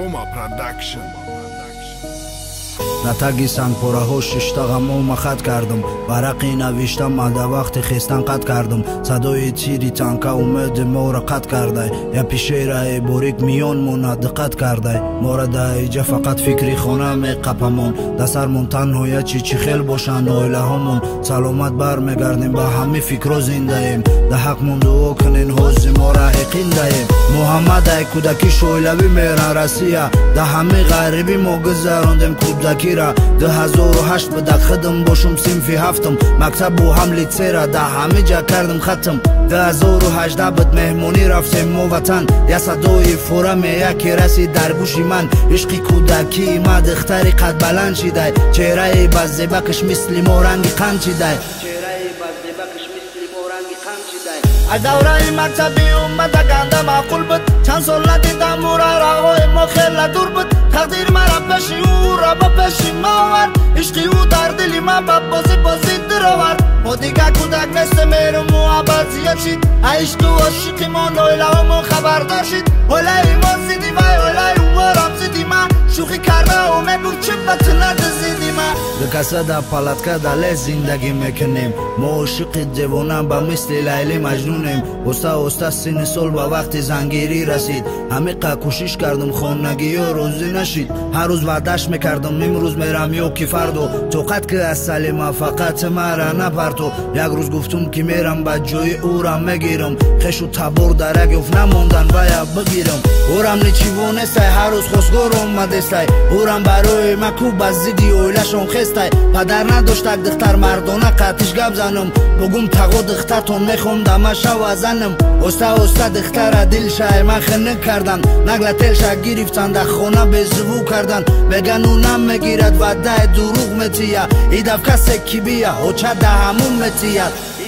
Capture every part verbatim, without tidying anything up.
Roma Production. ратаги сангпораҳо шиштағамо махат кардам, варақи навиштам мада вақти хестан қат кардам, садои тири танка умеди мора қат кардай, я пишераи борик миён мона диққат кардай, мора даиҷа фақат фикри хона меқапамон, дасармон танҳоя чи чи хел бошанд оилаҳомон, саломат бармегардем ба ҳами фикро зиндаем, да ҳақмон дуо кунен ҳози мора эқиндаем. Муҳаммадай кӯдаки шойлави меран Россия, да ҳами ғариби мо гузарондем кӯдакира, ду ҳазору ҳашт буда хидм бошум синфи ҳафтум, мактаб бо ҳам литсера, да ҳамиҷа кардим хатм, ду ҳазору ҳаждаҳ буд меҳмонӣ рафтем мо ватан, я садои фураме яке расид дар гӯши ман, ишқи кӯдакии ма духтари қадбаланд шидай, чеҳраи базебакаш мисли мо ранги қанд шидай. از دوره مکتبی اومده گنده معقول بود، چند سال ندیدم او را راه ما خیلی دور بود، تقدیر مرا پیشی او را با پیشی ما آورد، عشقی او در دلی من با بازی بازی در آورد، ما دیگه کودک نیست میرم محبت زیاد شید، عشق و عاشقی ما نایله همون خبردار شید، حاله ما زیدی ما حاله او رام زیدی ما شوخی کرده و میگو چه بطنت زیدی ما دکسه در پالتکه دله زندگی میکنیم، ما عاشق جوانم با مثل لیلی مجنونیم، استا استا سن سال با وقت زنگیری رسید، همه قا کوشش کردم خانگی و روزی نشید، هر روز وعده‌اش میکردم امروز میرم یا کی فردو، توقت که از سلیم فقط مرا نپرتو، یک روز گفتم که میرم با جای او را میگیرم، خشو تبور درک اف نموندن باید بگیرم، اورم نیچیوانه سای هر روز خواستگار اومده سای، اورم برای مکو بزیدی اویلشون خستای، پدر نداشتک دختر مردانه قطیش گپ زنم، بگم تقو دختر تون میخوام دمشو ازنم، استا استا دختر دل شای من خنک کردن، نگل تلشا گرفتن در خونه بزوو کردن، بگن اونم میگیرد و ده دروغ متیه، ای دفکه سکی بیا اوچه ده همون متیه،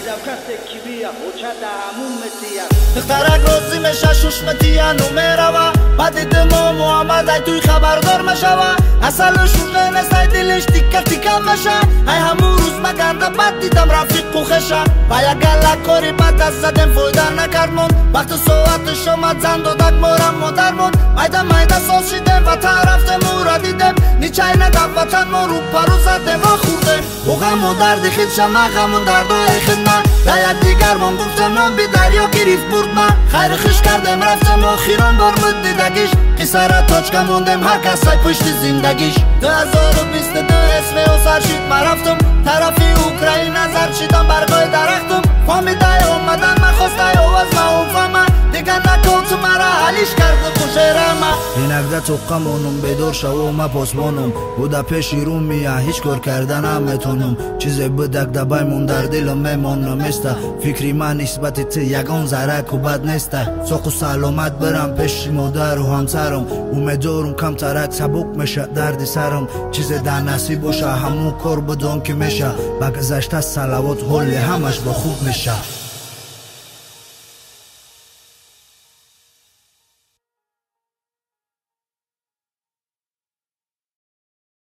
دخترک روزی میشه شوش متیه نو میروه، بعد دیدم محمد ای توی خبردار میشوه، اصل شوخه نسای دلش تیکه تیکه میشه، ای همون روز مگنده بعد دیدم رفیق کوخشه، و یا گله کاری بعد دست زدم فایده نکرد مون، وقت صحبتش آمد زن دادک مارم مادر مون، مایده مایده ساز شدم و طرفتم او را دیدم، نیچه ندب وطن ما رو پرو زدم و خوردم، او غم و درد خید شما غمون دردای خید من، در یک دیگر من گفتم نام بی دریا گریف برد من، خیر خش کردم رفتم آخیران بار مد دیدگیش، قصه را تاچکه موندم هر کسای پشت زندگیش، دو هزار و بیست و دو اسم او سرشید من رفتم، طرفی اوکراین نظر شیدم برگاه درختم، فامیدای اومدن من خواسته او از ما اوفامه، دیگه نکن تو مرا حلیش کرده خوشه ما اینک ده توقمونم بدور شو ما پاسبانم، بوده پیشی رو میه هیچ کار کردن هم میتونم، چیزی بدک دبایمون در دلم میمانم استه، فکری من نسبت تی یگان ذره و بد نیسته، ساق و سلامت برم پیش مادر و همسرم، امیدوارم کم ترک سبک میشه درد سرم، چیز در نصیب باشه همون کار بدون که میشه، بگذشته صلوات حال همش با خوب میشه.